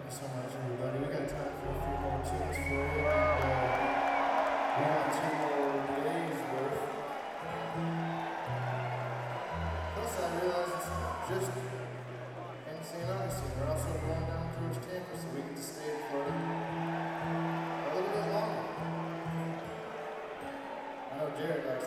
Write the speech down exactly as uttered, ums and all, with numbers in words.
you so much, everybody. We got time for a few more tunes for you. And, uh, we got two more days worth. Plus, I realized it's just in Saint Augustine. We're also going down towards Tampa, so we get to stay in Florida a little bit longer. I know Jared, like,